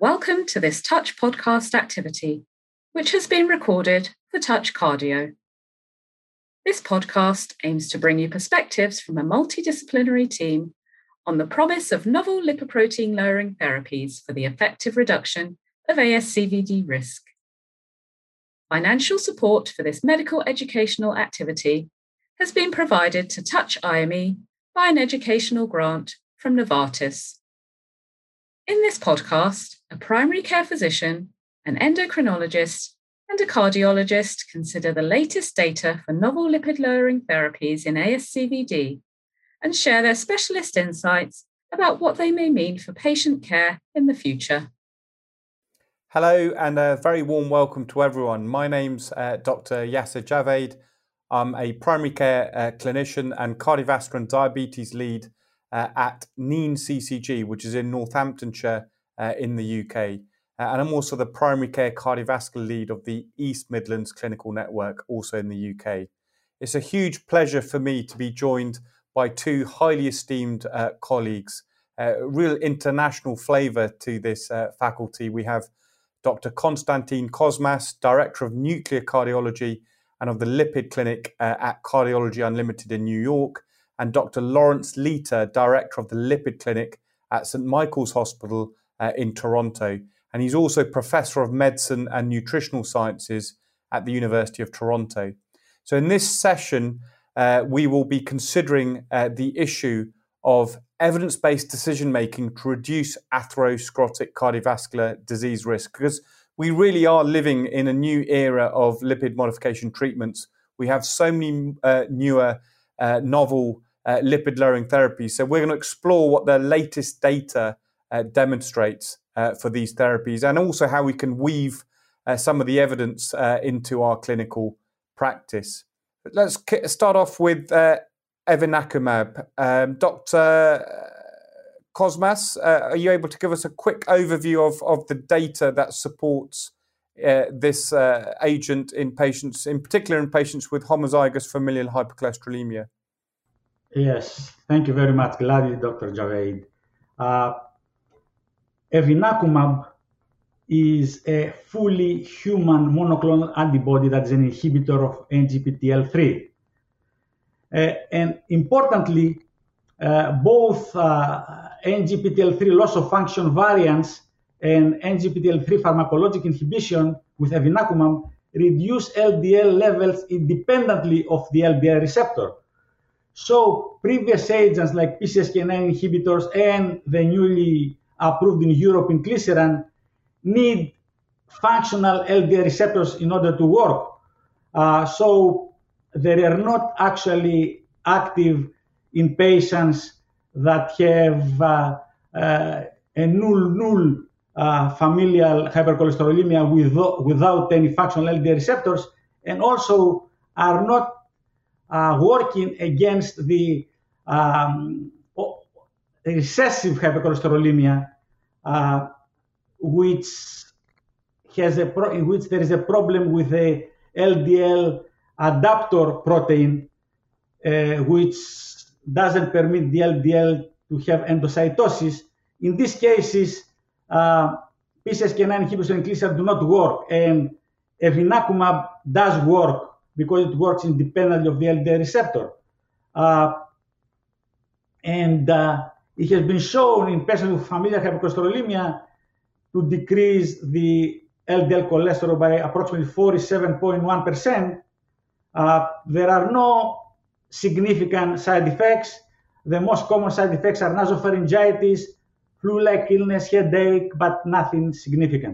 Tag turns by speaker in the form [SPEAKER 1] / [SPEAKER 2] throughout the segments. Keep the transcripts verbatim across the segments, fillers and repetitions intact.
[SPEAKER 1] Welcome to this Touch podcast activity, which has been recorded for Touch Cardio. This podcast aims to bring you perspectives from a multidisciplinary team on the promise of novel lipoprotein-lowering therapies for the effective reduction of A S C V D risk. Financial support for this medical educational activity has been provided to Touch I M E by an educational grant from Novartis. In this podcast, a primary care physician, an endocrinologist, and a cardiologist consider the latest data for novel lipid-lowering therapies in A S C V D and share their specialist insights about what they may mean for patient care in the future.
[SPEAKER 2] Hello and a very warm welcome to everyone. My name's uh, Doctor Yasser Javed. I'm a primary care uh, clinician and cardiovascular and diabetes lead uh, at Neen C C G, which is in Northamptonshire uh, in the U K. Uh, and I'm also the primary care cardiovascular lead of the East Midlands Clinical Network, also in the U K. It's a huge pleasure for me to be joined by two highly esteemed uh, colleagues. Uh, real international flavour to this uh, faculty. We have Doctor Konstantin Kozmas, Director of Nuclear Cardiology and of the Lipid Clinic uh, at Cardiology Unlimited in New York, and Doctor Lawrence Leiter, Director of the Lipid Clinic at Saint Michael's Hospital uh, in Toronto. And he's also Professor of Medicine and Nutritional Sciences at the University of Toronto. So in this session, uh, we will be considering uh, the issue of evidence-based decision-making to reduce atherosclerotic cardiovascular disease risk, because we really are living in a new era of lipid modification treatments. We have so many uh, newer, uh, novel uh, lipid-lowering therapies. So we're going to explore what the latest data uh, demonstrates uh, for these therapies, and also how we can weave uh, some of the evidence uh, into our clinical practice. But let's start off with uh, evinacumab. Um, Doctor Kozmas, uh, are you able to give us a quick overview of, of the data that supports uh, this uh, agent in patients, in particular in patients with homozygous familial hypercholesterolemia?
[SPEAKER 3] Yes, thank you very much, gladly, Doctor Javed. Uh, evinacumab is a fully human monoclonal antibody that is an inhibitor of N G P T L three. Uh, and importantly, uh, both uh, N G P T L three loss of function variants and N G P T L three pharmacologic inhibition with evinacumab reduce L D L levels independently of the L D L receptor. So previous agents like P C S K nine inhibitors and the newly approved in Europe inclisiran need functional L D L receptors in order to work. Uh, so they are not actually active in patients that have uh, uh, a null null uh, familial hypercholesterolemia with, without any functional L D L receptors, and also are not uh, working against the um, recessive hypercholesterolemia, uh, which has a pro- in which there is a problem with the L D L adapter protein, uh, which doesn't permit the L D L to have endocytosis. In these cases, uh, P C S K nine inhibitors and inclisiran do not work, and evinacumab does work because it works independently of the L D L receptor. Uh, and uh, it has been shown in patients with familial hypercholesterolemia to decrease the L D L cholesterol by approximately forty-seven point one percent. Uh, there are no significant side effects. The most common side effects are nasopharyngitis, flu-like illness, headache, but nothing significant.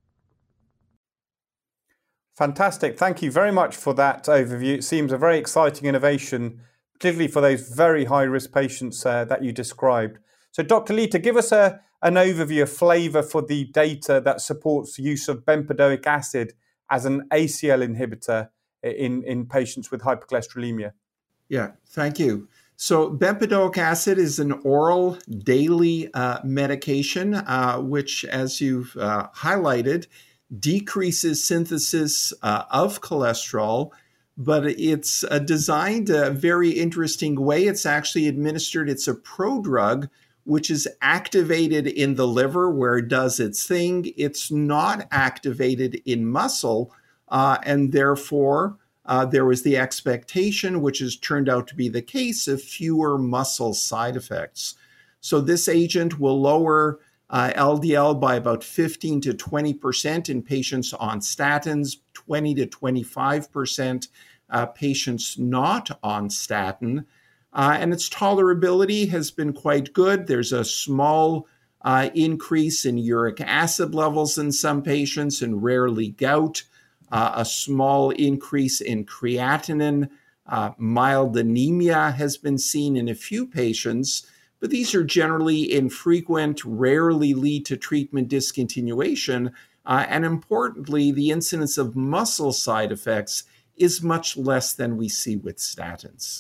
[SPEAKER 2] Fantastic. Thank you very much for that overview. It seems a very exciting innovation, particularly for those very high-risk patients uh, that you described. So Doctor Leiter, give us a, an overview, a flavour for the data that supports the use of bempedoic acid as an A C L inhibitor in, in patients with hypercholesterolemia.
[SPEAKER 4] Yeah, thank you. So bempedoic acid is an oral daily uh, medication, uh, which, as you've uh, highlighted, decreases synthesis uh, of cholesterol, but it's uh, designed a very interesting way. It's actually administered, it's a prodrug, which is activated in the liver where it does its thing. It's not activated in muscle, uh, and therefore uh, there was the expectation, which has turned out to be the case, of fewer muscle side effects. So this agent will lower uh, L D L by about fifteen to twenty percent in patients on statins, twenty to twenty-five percent uh, patients not on statin. Uh, and its tolerability has been quite good. There's a small uh, increase in uric acid levels in some patients and rarely gout, uh, a small increase in creatinine, uh, mild anemia has been seen in a few patients, but these are generally infrequent, rarely lead to treatment discontinuation, uh, and importantly, the incidence of muscle side effects is much less than we see with statins.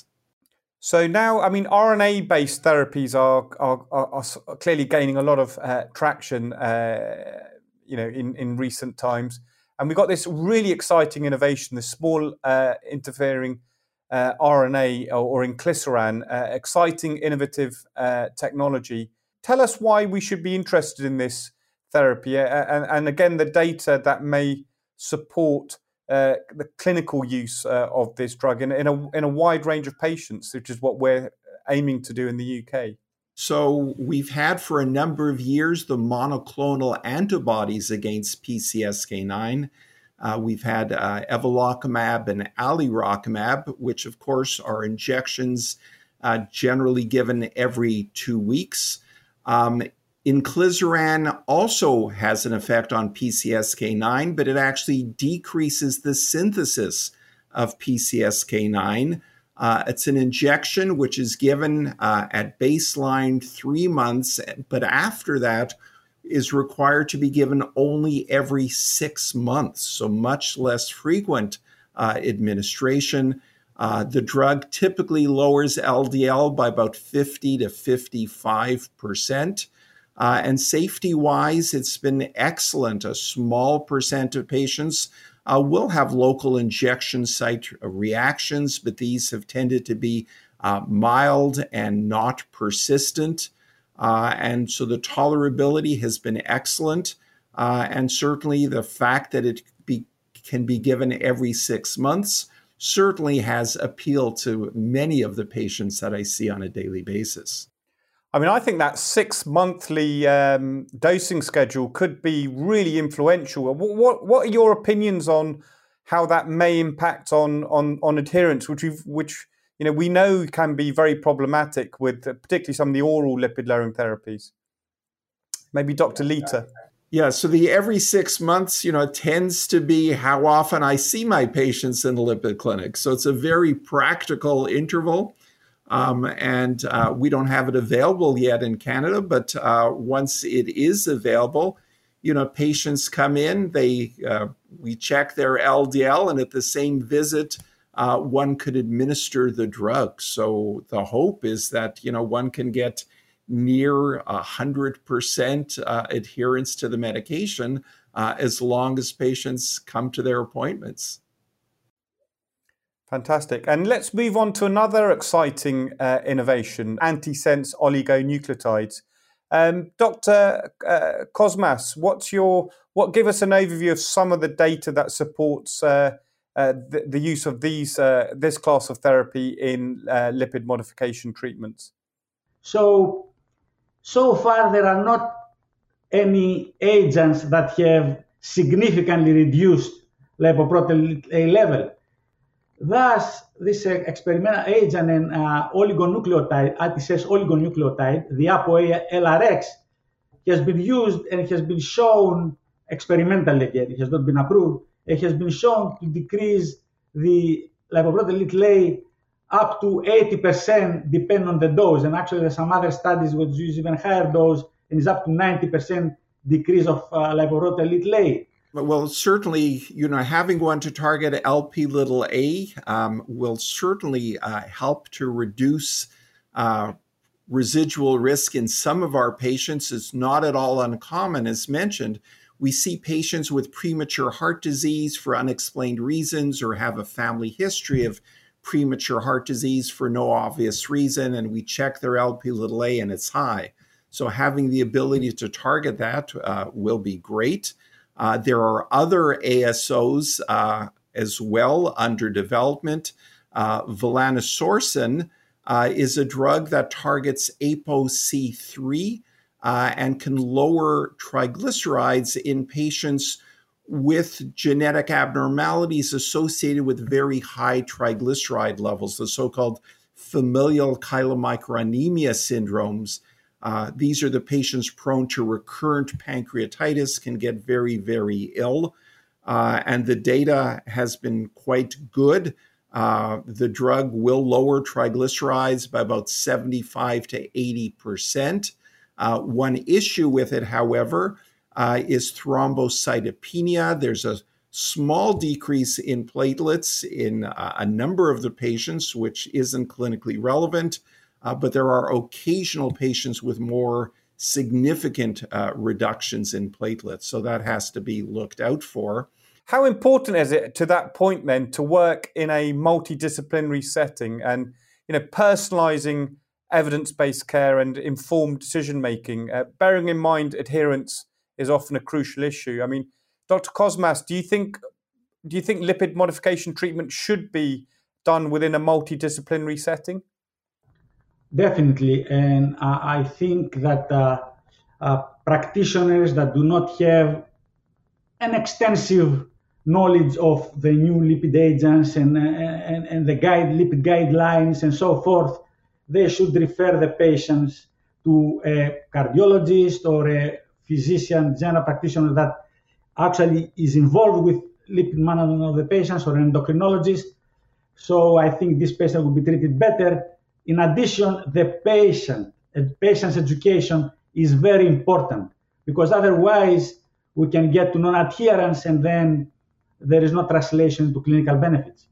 [SPEAKER 2] So now, I mean, R N A-based therapies are, are, are, are clearly gaining a lot of uh, traction, uh, you know, in, in recent times. And we've got this really exciting innovation, this small uh, interfering uh, R N A or, or inclisiran, uh, exciting, innovative uh, technology. Tell us why we should be interested in this therapy, uh, and, and again, the data that may support Uh, the clinical use uh, of this drug in, in, a, in a wide range of patients, which is what we're aiming to do in the U K.
[SPEAKER 4] So we've had for a number of years the monoclonal antibodies against P C S K nine. Uh, we've had uh, evolocumab and alirocumab, which of course are injections uh, generally given every two weeks. Um, Inclisiran also has an effect on P C S K nine, but it actually decreases the synthesis of P C S K nine. Uh, it's an injection which is given uh, at baseline three months, but after that is required to be given only every six months, so much less frequent uh, administration. Uh, the drug typically lowers L D L by about fifty to fifty-five percent. Uh, and safety-wise, it's been excellent. A small percent of patients uh, will have local injection site reactions, but these have tended to be uh, mild and not persistent. Uh, and so the tolerability has been excellent. Uh, and certainly the fact that it be, can be given every six months certainly has appeal to many of the patients that I see on a daily basis.
[SPEAKER 2] I mean, I think that six monthly um, dosing schedule could be really influential. What, what what are your opinions on how that may impact on on, on adherence, which we've, which you know we know can be very problematic with uh, particularly some of the oral lipid lowering therapies? Maybe Doctor Lita.
[SPEAKER 4] Yeah, so the every six months, you know, tends to be how often I see my patients in the lipid clinic. So it's a very practical interval. Um, and uh, we don't have it available yet in Canada, but uh, once it is available, you know, patients come in, they uh, we check their L D L, and at the same visit, uh, one could administer the drug. So the hope is that, you know, one can get near one hundred percent uh, adherence to the medication uh, as long as patients come to their appointments.
[SPEAKER 2] Fantastic. And let's move on to another exciting uh, innovation, antisense oligonucleotides. Um, Doctor Uh, Cosmas, what's your what? Give us an overview of some of the data that supports uh, uh, the, the use of these uh, this class of therapy in uh, lipid modification treatments.
[SPEAKER 3] So, so far there are not any agents that have significantly reduced lipoprotein A level. Thus, this uh, experimental agent and uh, oligonucleotide, antisense oligonucleotide, the ApoA-L R X, has been used and has been shown experimentally again. It has not been approved. It has been shown to decrease the lipoprotein A up to eighty percent depending on the dose. And actually, there's some other studies which use even higher dose and is up to ninety percent decrease of uh, lipoprotein A.
[SPEAKER 4] Well, certainly, you know, having one to target L P little a um, will certainly uh, help to reduce uh, residual risk in some of our patients. It's not at all uncommon, as mentioned. We see patients with premature heart disease for unexplained reasons or have a family history of premature heart disease for no obvious reason, and we check their L P little a and it's high. So having the ability to target that uh, will be great. Uh, there are other A S Os uh, as well under development. Uh, Volanesorsen uh, is a drug that targets A P O C three uh, and can lower triglycerides in patients with genetic abnormalities associated with very high triglyceride levels, the so-called familial chylomicronemia syndromes. Uh, these are the patients prone to recurrent pancreatitis, can get very, very ill. Uh, and the data has been quite good. Uh, the drug will lower triglycerides by about seventy-five to eighty percent. Uh, one issue with it, however, uh, is thrombocytopenia. There's a small decrease in platelets in uh, a number of the patients, which isn't clinically relevant, uh, but there are occasional patients with more significant uh, reductions in platelets. So that has to be looked out for.
[SPEAKER 2] How important is it to that point then to work in a multidisciplinary setting and, you know, personalizing evidence-based care and informed decision-making, uh, bearing in mind adherence is often a crucial issue? I mean, Doctor Cosmas, do you think do you think lipid modification treatment should be done within a multidisciplinary setting?
[SPEAKER 3] Definitely, and uh, I think that uh, uh, practitioners that do not have an extensive knowledge of the new lipid agents and, and, and the guide, lipid guidelines and so forth, they should refer the patients to a cardiologist or a physician, general practitioner that actually is involved with lipid management of the patients, or an endocrinologist. So I think this patient will be treated better. In addition, the patient, the patient's education is very important, because otherwise we can get to non-adherence and then there is no translation to clinical benefits.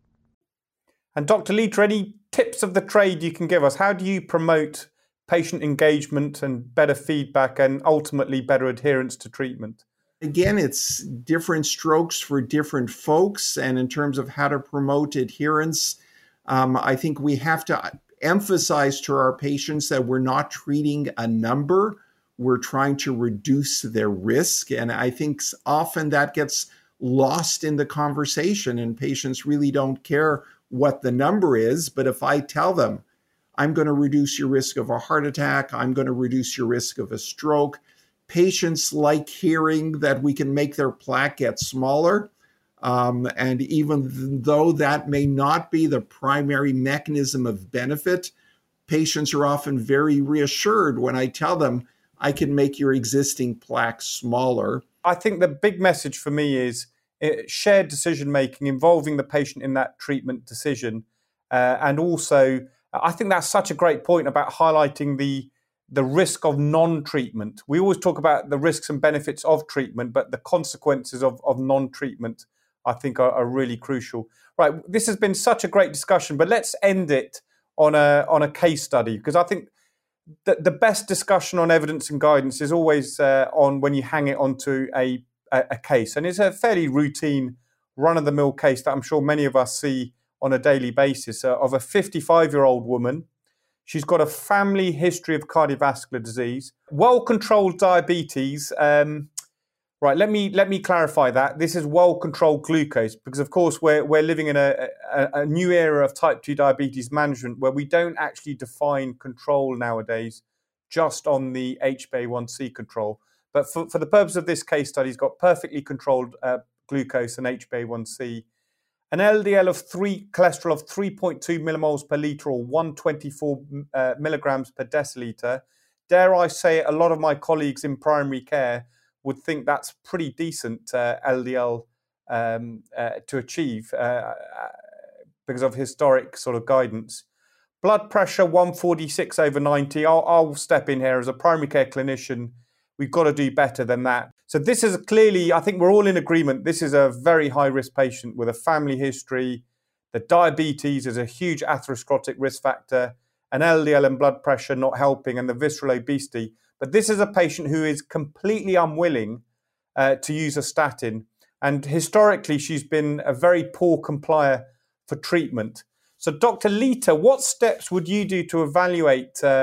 [SPEAKER 2] And Doctor Lita, any tips of the trade you can give us? How do you promote patient engagement and better feedback and ultimately better adherence to treatment?
[SPEAKER 4] Again, it's different strokes for different folks. And in terms of how to promote adherence, um, I think we have to emphasize to our patients that we're not treating a number. We're trying to reduce their risk. And I think often that gets lost in the conversation, and patients really don't care what the number is. But if I tell them, I'm going to reduce your risk of a heart attack, I'm going to reduce your risk of a stroke, patients like hearing that we can make their plaque get smaller. Um, and even though that may not be the primary mechanism of benefit, patients are often very reassured when I tell them, I can make your existing plaque smaller.
[SPEAKER 2] I think the big message for me is shared decision-making involving the patient in that treatment decision. Uh, and also, I think that's such a great point about highlighting the, the risk of non-treatment. We always talk about the risks and benefits of treatment, but the consequences of, of non-treatment, I think, are, are really crucial. Right, this has been such a great discussion, but let's end it on a, on a case study, because I think the, the best discussion on evidence and guidance is always uh, on when you hang it onto a, a, a case. And it's a fairly routine, run-of-the-mill case that I'm sure many of us see on a daily basis uh, of a fifty-five-year-old woman. She's got a family history of cardiovascular disease, well-controlled diabetes. Um, right, let me let me clarify that. This is well-controlled glucose, because, of course, we're, we're living in a, a, a new era of type two diabetes management where we don't actually define control nowadays just on the H b A one c control. But for, for the purpose of this case study, he's got perfectly controlled uh, glucose and H b A one c. An L D L of three, cholesterol of three point two millimoles per litre, or one hundred twenty-four uh, milligrams per deciliter. Dare I say it, a lot of my colleagues in primary care would think that's pretty decent uh, L D L um, uh, to achieve uh, because of historic sort of guidance. Blood pressure one forty-six over ninety. I'll, I'll step in here as a primary care clinician. We've got to do better than that. So this is clearly, I think we're all in agreement, this is a very high-risk patient with a family history. The diabetes is a huge atherosclerotic risk factor, and L D L and blood pressure not helping, and the visceral obesity. But this is a patient who is completely unwilling uh, to use a statin. And historically, she's been a very poor complier for treatment. So Doctor Lita, what steps would you do to evaluate uh,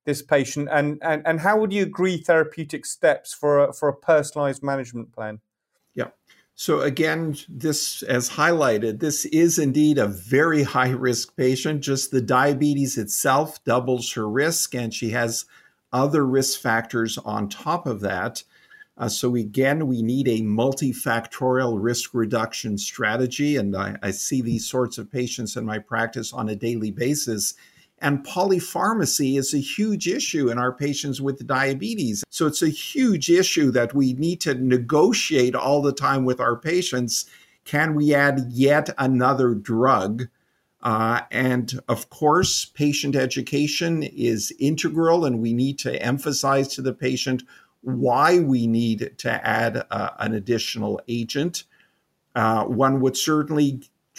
[SPEAKER 2] this patient, and, and, and how would you agree therapeutic steps for a, for a personalized management plan?
[SPEAKER 4] Yeah. So again, this, as highlighted, this is indeed a very high-risk patient. Just the diabetes itself doubles her risk, and she has other risk factors on top of that. Uh, so again, we need a multifactorial risk reduction strategy, and I, I see these sorts of patients in my practice on a daily basis. And polypharmacy is a huge issue in our patients with diabetes. So it's a huge issue that we need to negotiate all the time with our patients. Can we add yet another drug? Uh, and of course, patient education is integral, and we need to emphasize to the patient why we need to add uh, an additional agent. Uh, one would certainly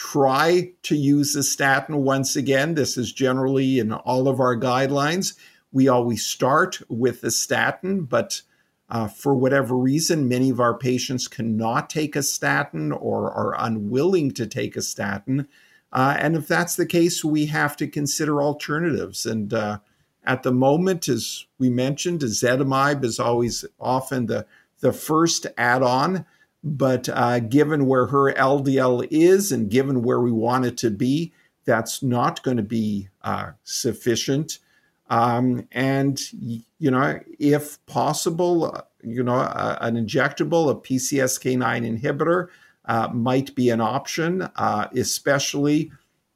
[SPEAKER 4] try to use the statin once again. This is generally in all of our guidelines. We always start with the statin, but uh, for whatever reason, many of our patients cannot take a statin or are unwilling to take a statin. Uh, and if that's the case, we have to consider alternatives. And uh, at the moment, as we mentioned, ezetimibe is always often the, the first add-on. But uh, given where her L D L is and given where we want it to be, that's not going to be uh, sufficient. Um, and, you know, if possible, you know, uh, an injectable, a P C S K nine inhibitor uh, might be an option, uh, especially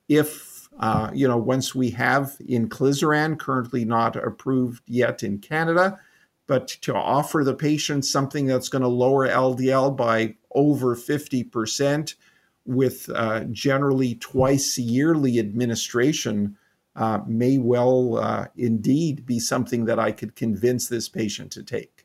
[SPEAKER 4] if, uh, you know, once we have inclisiran, currently not approved yet in Canada, but to offer the patient something that's going to lower L D L by over fifty percent with uh, generally twice yearly administration uh, may well uh, indeed be something that I could convince this patient to take.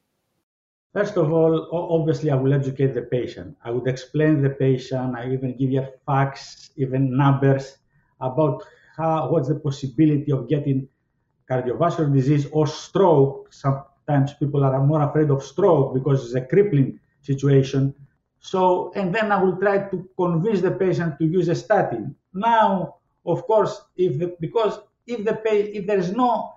[SPEAKER 3] First of all, obviously, I will educate the patient. I would explain the patient. I even give you facts, even numbers about how, what's the possibility of getting cardiovascular disease or stroke. Sometimes people are more afraid of stroke because it's a crippling situation. So, and then I will try to convince the patient to use a statin. Now, of course, if the, because if the if there is no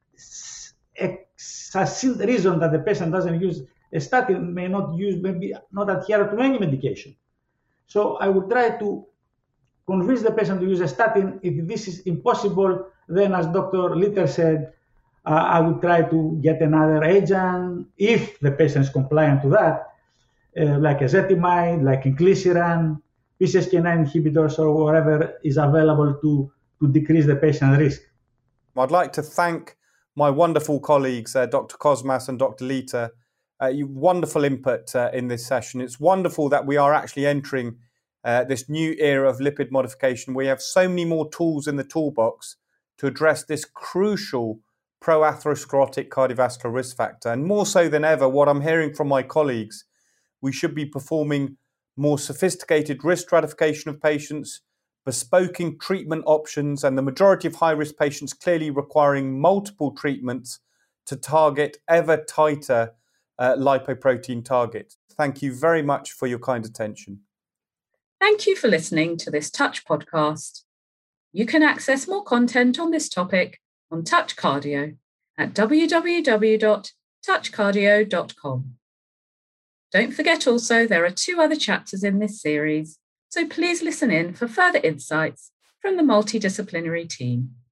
[SPEAKER 3] succinct reason that the patient doesn't use a statin, may not use, maybe not adhere to any medication. So I will try to convince the patient to use a statin. If this is impossible, then as Doctor Litter said, uh, I would try to get another agent if the patient is compliant to that, uh, like ezetimibe, like inclisiran, P C S K nine inhibitors, or whatever is available to, to decrease the patient risk.
[SPEAKER 2] I'd like to thank my wonderful colleagues, uh, Doctor Cosmas and Doctor Litter. Uh, you wonderful input uh, in this session. It's wonderful that we are actually entering uh, this new era of lipid modification. We have so many more tools in the toolbox to address this crucial pro-atherosclerotic cardiovascular risk factor. And more so than ever, what I'm hearing from my colleagues, we should be performing more sophisticated risk stratification of patients, bespoking treatment options, and the majority of high-risk patients clearly requiring multiple treatments to target ever tighter uh, lipoprotein targets. Thank you very much for your kind attention.
[SPEAKER 1] Thank you for listening to this Touch podcast. You can access more content on this topic on Touch Cardio at w w w dot touch cardio dot com. Don't forget also there are two other chapters in this series, so please listen in for further insights from the multidisciplinary team.